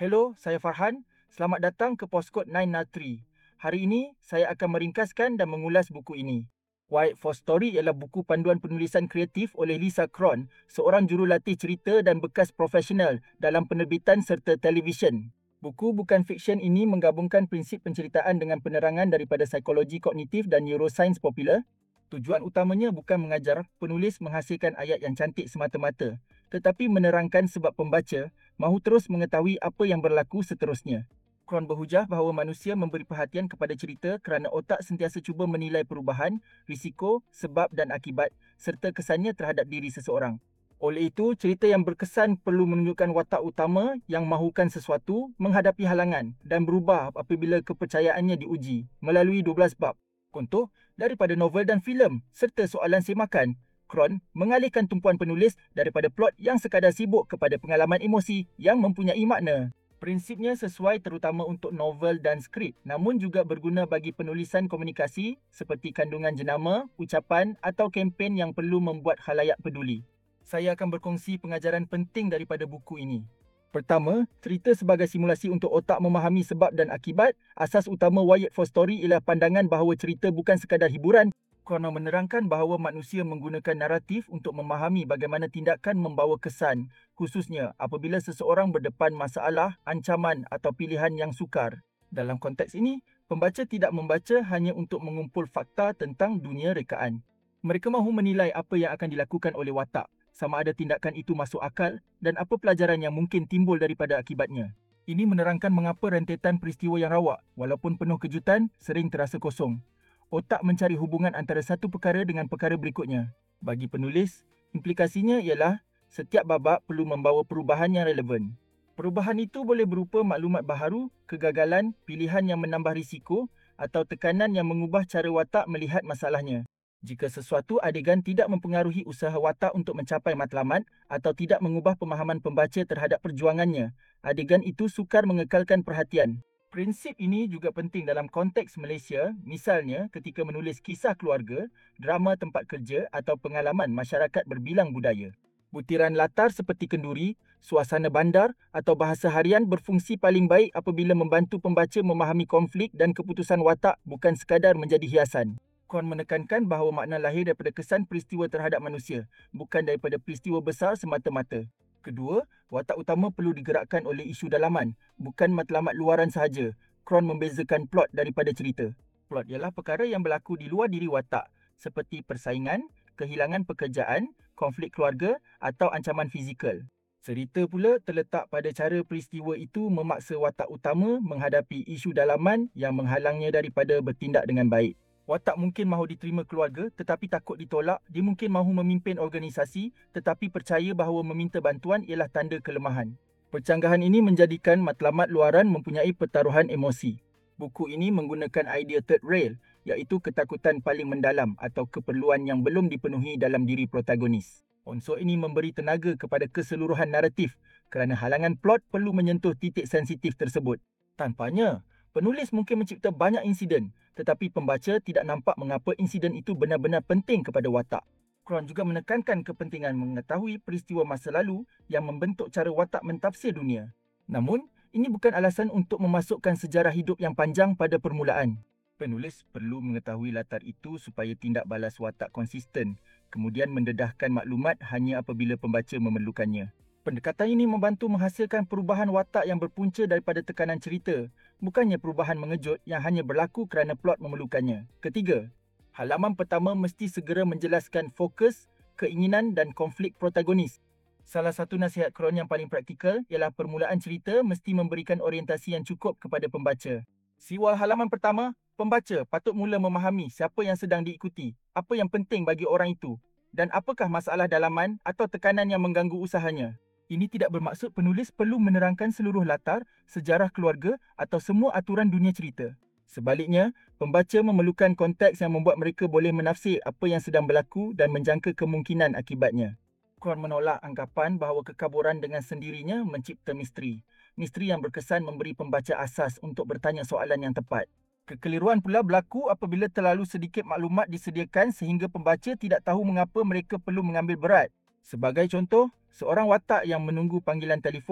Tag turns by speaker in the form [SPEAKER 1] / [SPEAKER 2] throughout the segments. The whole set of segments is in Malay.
[SPEAKER 1] Hello, saya Farhan. Selamat datang ke Postkod 903. Hari ini, saya akan meringkaskan dan mengulas buku ini. White for Story ialah buku panduan penulisan kreatif oleh Lisa Cron, seorang jurulatih cerita dan bekas profesional dalam penerbitan serta televisyen. Buku bukan fiksyen ini menggabungkan prinsip penceritaan dengan penerangan daripada psikologi kognitif dan neurosains popular. Tujuan utamanya bukan mengajar penulis menghasilkan ayat yang cantik semata-mata, tetapi menerangkan sebab pembaca mahu terus mengetahui apa yang berlaku seterusnya. Cron berhujah bahawa manusia memberi perhatian kepada cerita kerana otak sentiasa cuba menilai perubahan, risiko, sebab dan akibat serta kesannya terhadap diri seseorang. Oleh itu, cerita yang berkesan perlu menunjukkan watak utama yang mahukan sesuatu menghadapi halangan dan berubah apabila kepercayaannya diuji melalui 12 bab. Contoh, daripada novel dan filem serta soalan semakan, Cron mengalihkan tumpuan penulis daripada plot yang sekadar sibuk kepada pengalaman emosi yang mempunyai makna. Prinsipnya sesuai terutama untuk novel dan skrip, namun juga berguna bagi penulisan komunikasi seperti kandungan jenama, ucapan atau kempen yang perlu membuat khalayak peduli. Saya akan berkongsi pengajaran penting daripada buku ini. Pertama, cerita sebagai simulasi untuk otak memahami sebab dan akibat. Asas utama Wired for Story ialah pandangan bahawa cerita bukan sekadar hiburan. Kerana menerangkan bahawa manusia menggunakan naratif untuk memahami bagaimana tindakan membawa kesan, khususnya apabila seseorang berdepan masalah, ancaman atau pilihan yang sukar. Dalam konteks ini, pembaca tidak membaca hanya untuk mengumpul fakta tentang dunia rekaan. Mereka mahu menilai apa yang akan dilakukan oleh watak, sama ada tindakan itu masuk akal dan apa pelajaran yang mungkin timbul daripada akibatnya. Ini menerangkan mengapa rentetan peristiwa yang rawak, walaupun penuh kejutan, sering terasa kosong. Otak mencari hubungan antara satu perkara dengan perkara berikutnya. Bagi penulis, implikasinya ialah setiap babak perlu membawa perubahan yang relevan. Perubahan itu boleh berupa maklumat baharu, kegagalan, pilihan yang menambah risiko atau tekanan yang mengubah cara watak melihat masalahnya. Jika sesuatu adegan tidak mempengaruhi usaha watak untuk mencapai matlamat atau tidak mengubah pemahaman pembaca terhadap perjuangannya, adegan itu sukar mengekalkan perhatian. Prinsip ini juga penting dalam konteks Malaysia, misalnya ketika menulis kisah keluarga, drama tempat kerja atau pengalaman masyarakat berbilang budaya. Butiran latar seperti kenduri, suasana bandar atau bahasa harian berfungsi paling baik apabila membantu pembaca memahami konflik dan keputusan watak bukan sekadar menjadi hiasan. Cron menekankan bahawa makna lahir daripada kesan peristiwa terhadap manusia, bukan daripada peristiwa besar semata-mata. Kedua, watak utama perlu digerakkan oleh isu dalaman, bukan matlamat luaran sahaja. Cron membezakan plot daripada cerita. Plot ialah perkara yang berlaku di luar diri watak, seperti persaingan, kehilangan pekerjaan, konflik keluarga atau ancaman fizikal. Cerita pula terletak pada cara peristiwa itu memaksa watak utama menghadapi isu dalaman yang menghalangnya daripada bertindak dengan baik. Watak mungkin mahu diterima keluarga tetapi takut ditolak. Dia mungkin mahu memimpin organisasi tetapi percaya bahawa meminta bantuan ialah tanda kelemahan. Percanggahan ini menjadikan matlamat luaran mempunyai pertaruhan emosi. Buku ini menggunakan idea third rail, iaitu ketakutan paling mendalam atau keperluan yang belum dipenuhi dalam diri protagonis. Unsur ini memberi tenaga kepada keseluruhan naratif kerana halangan plot perlu menyentuh titik sensitif tersebut. Tanpanya, penulis mungkin mencipta banyak insiden, tetapi pembaca tidak nampak mengapa insiden itu benar-benar penting kepada watak. Cron juga menekankan kepentingan mengetahui peristiwa masa lalu yang membentuk cara watak mentafsir dunia. Namun, ini bukan alasan untuk memasukkan sejarah hidup yang panjang pada permulaan. Penulis perlu mengetahui latar itu supaya tindak balas watak konsisten, kemudian mendedahkan maklumat hanya apabila pembaca memerlukannya. Pendekatan ini membantu menghasilkan perubahan watak yang berpunca daripada tekanan cerita, bukannya perubahan mengejut yang hanya berlaku kerana plot memerlukannya. Ketiga, halaman pertama mesti segera menjelaskan fokus, keinginan dan konflik protagonis. Salah satu nasihat Cron yang paling praktikal ialah permulaan cerita mesti memberikan orientasi yang cukup kepada pembaca. Siwal halaman pertama, pembaca patut mula memahami siapa yang sedang diikuti, apa yang penting bagi orang itu, dan apakah masalah dalaman atau tekanan yang mengganggu usahanya. Ini tidak bermaksud penulis perlu menerangkan seluruh latar, sejarah keluarga atau semua aturan dunia cerita. Sebaliknya, pembaca memerlukan konteks yang membuat mereka boleh menafsir apa yang sedang berlaku dan menjangka kemungkinan akibatnya. Cron menolak anggapan bahawa kekaburan dengan sendirinya mencipta misteri. Misteri yang berkesan memberi pembaca asas untuk bertanya soalan yang tepat. Kekeliruan pula berlaku apabila terlalu sedikit maklumat disediakan sehingga pembaca tidak tahu mengapa mereka perlu mengambil berat. Sebagai contoh, seorang watak yang menunggu panggilan telefon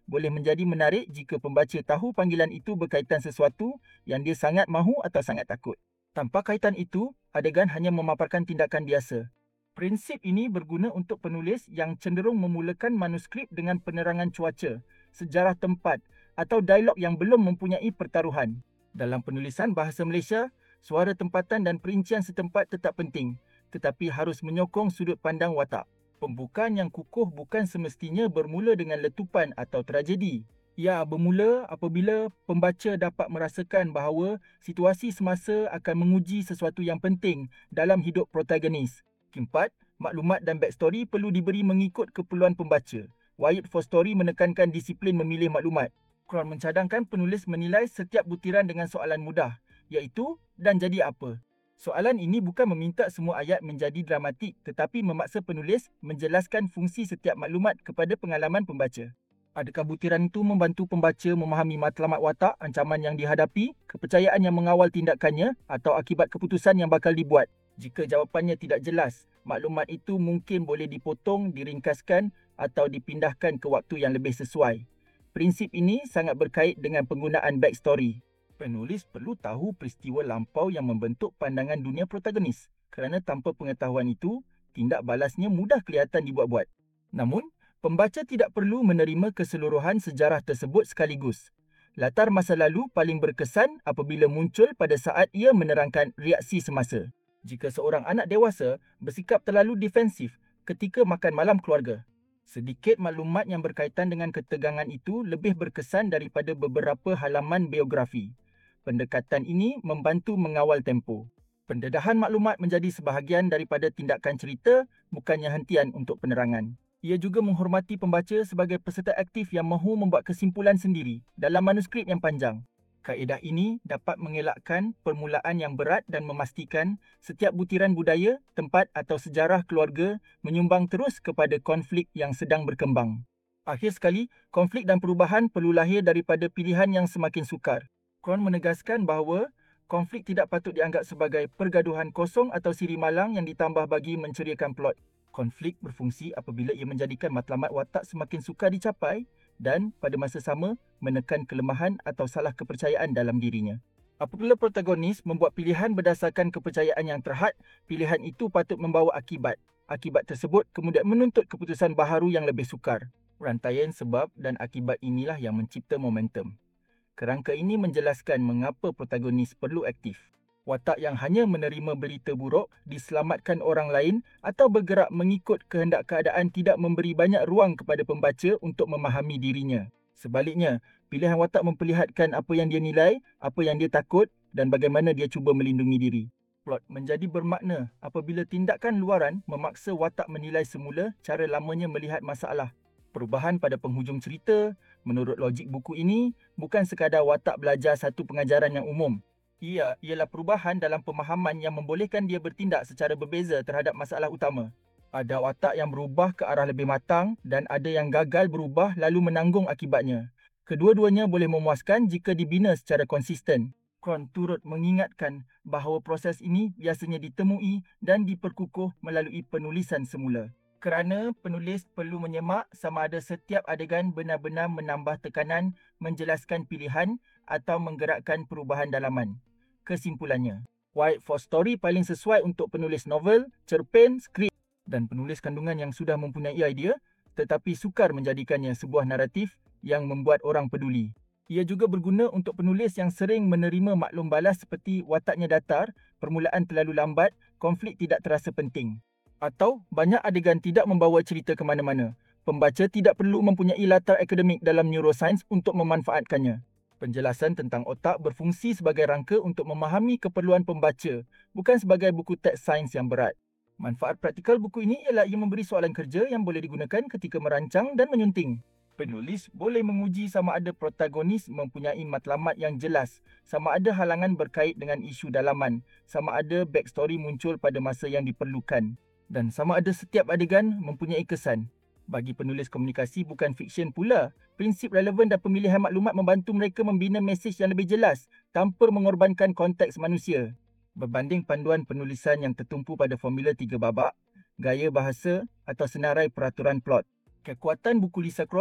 [SPEAKER 1] boleh menjadi menarik jika pembaca tahu panggilan itu berkaitan sesuatu yang dia sangat mahu atau sangat takut. Tanpa kaitan itu, adegan hanya memaparkan tindakan biasa. Prinsip ini berguna untuk penulis yang cenderung memulakan manuskrip dengan penerangan cuaca, sejarah tempat atau dialog yang belum mempunyai pertaruhan. Dalam penulisan bahasa Malaysia, suara tempatan dan perincian setempat tetap penting, tetapi harus menyokong sudut pandang watak. Pembukaan yang kukuh bukan semestinya bermula dengan letupan atau tragedi. Ia bermula apabila pembaca dapat merasakan bahawa situasi semasa akan menguji sesuatu yang penting dalam hidup protagonis. Keempat, maklumat dan backstory perlu diberi mengikut keperluan pembaca. Wyatt Forstory menekankan disiplin memilih maklumat. Crown mencadangkan penulis menilai setiap butiran dengan soalan mudah, iaitu dan jadi apa. Soalan ini bukan meminta semua ayat menjadi dramatik tetapi memaksa penulis menjelaskan fungsi setiap maklumat kepada pengalaman pembaca. Adakah butiran itu membantu pembaca memahami matlamat watak, ancaman yang dihadapi, kepercayaan yang mengawal tindakannya atau akibat keputusan yang bakal dibuat? Jika jawapannya tidak jelas, maklumat itu mungkin boleh dipotong, diringkaskan atau dipindahkan ke waktu yang lebih sesuai. Prinsip ini sangat berkait dengan penggunaan backstory. Penulis perlu tahu peristiwa lampau yang membentuk pandangan dunia protagonis kerana tanpa pengetahuan itu, tindak balasnya mudah kelihatan dibuat-buat. Namun, pembaca tidak perlu menerima keseluruhan sejarah tersebut sekaligus. Latar masa lalu paling berkesan apabila muncul pada saat ia menerangkan reaksi semasa. Jika seorang anak dewasa bersikap terlalu defensif ketika makan malam keluarga, sedikit maklumat yang berkaitan dengan ketegangan itu lebih berkesan daripada beberapa halaman biografi. Pendekatan ini membantu mengawal tempo. Pendedahan maklumat menjadi sebahagian daripada tindakan cerita, bukannya hentian untuk penerangan. Ia juga menghormati pembaca sebagai peserta aktif yang mahu membuat kesimpulan sendiri dalam manuskrip yang panjang. Kaedah ini dapat mengelakkan permulaan yang berat dan memastikan setiap butiran budaya, tempat atau sejarah keluarga menyumbang terus kepada konflik yang sedang berkembang. Akhir sekali, konflik dan perubahan perlu lahir daripada pilihan yang semakin sukar. Crown menegaskan bahawa konflik tidak patut dianggap sebagai pergaduhan kosong atau siri malang yang ditambah bagi menceriakan plot. Konflik berfungsi apabila ia menjadikan matlamat watak semakin sukar dicapai dan pada masa sama menekan kelemahan atau salah kepercayaan dalam dirinya. Apabila protagonis membuat pilihan berdasarkan kepercayaan yang terhad, pilihan itu patut membawa akibat. Akibat tersebut kemudian menuntut keputusan baharu yang lebih sukar. Rantaian sebab dan akibat inilah yang mencipta momentum. Kerangka ini menjelaskan mengapa protagonis perlu aktif. Watak yang hanya menerima berita buruk, diselamatkan orang lain atau bergerak mengikut kehendak keadaan tidak memberi banyak ruang kepada pembaca untuk memahami dirinya. Sebaliknya, pilihan watak memperlihatkan apa yang dia nilai, apa yang dia takut dan bagaimana dia cuba melindungi diri. Plot menjadi bermakna apabila tindakan luaran memaksa watak menilai semula cara lamanya melihat masalah. Perubahan pada penghujung cerita, menurut logik buku ini, bukan sekadar watak belajar satu pengajaran yang umum. Ia ialah perubahan dalam pemahaman yang membolehkan dia bertindak secara berbeza terhadap masalah utama. Ada watak yang berubah ke arah lebih matang dan ada yang gagal berubah lalu menanggung akibatnya. Kedua-duanya boleh memuaskan jika dibina secara konsisten. Crown turut mengingatkan bahawa proses ini biasanya ditemui dan diperkukuh melalui penulisan semula. Kerana penulis perlu menyemak sama ada setiap adegan benar-benar menambah tekanan, menjelaskan pilihan atau menggerakkan perubahan dalaman. Kesimpulannya, Wyatt Forstory paling sesuai untuk penulis novel, cerpen, skrip dan penulis kandungan yang sudah mempunyai idea tetapi sukar menjadikannya sebuah naratif yang membuat orang peduli. Ia juga berguna untuk penulis yang sering menerima maklum balas seperti wataknya datar, permulaan terlalu lambat, konflik tidak terasa penting. Atau banyak adegan tidak membawa cerita ke mana-mana. Pembaca tidak perlu mempunyai latar akademik dalam neuroscience untuk memanfaatkannya. Penjelasan tentang otak berfungsi sebagai rangka untuk memahami keperluan pembaca, bukan sebagai buku teks sains yang berat. Manfaat praktikal buku ini ialah ia memberi soalan kerja yang boleh digunakan ketika merancang dan menyunting. Penulis boleh menguji sama ada protagonis mempunyai matlamat yang jelas, sama ada halangan berkait dengan isu dalaman, sama ada backstory muncul pada masa yang diperlukan. Dan sama ada setiap adegan mempunyai kesan. Bagi penulis komunikasi bukan fiksyen pula, prinsip relevan dan pemilihan maklumat membantu mereka membina mesej yang lebih jelas tanpa mengorbankan konteks manusia. Berbanding panduan penulisan yang tertumpu pada formula 3 babak, gaya bahasa atau senarai peraturan plot. Kekuatan buku Lisa Crown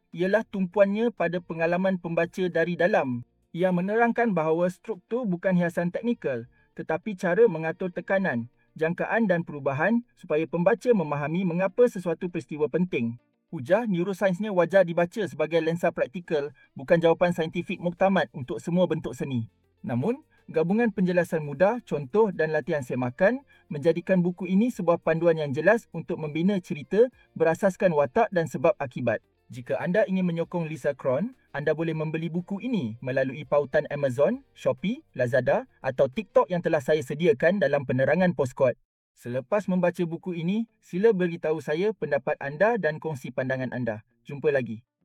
[SPEAKER 1] ialah tumpuannya pada pengalaman pembaca dari dalam. Ia menerangkan bahawa struktur bukan hiasan teknikal, tetapi cara mengatur tekanan, jangkaan dan perubahan supaya pembaca memahami mengapa sesuatu peristiwa penting. Hujah neurosainsnya wajar dibaca sebagai lensa praktikal, bukan jawapan saintifik muktamad untuk semua bentuk seni. Namun, gabungan penjelasan mudah, contoh dan latihan semakan menjadikan buku ini sebuah panduan yang jelas untuk membina cerita berasaskan watak dan sebab akibat. Jika anda ingin menyokong Lisa Cron, anda boleh membeli buku ini melalui pautan Amazon, Shopee, Lazada atau TikTok yang telah saya sediakan dalam penerangan Postkod. Selepas membaca buku ini, sila beritahu saya pendapat anda dan kongsi pandangan anda. Jumpa lagi.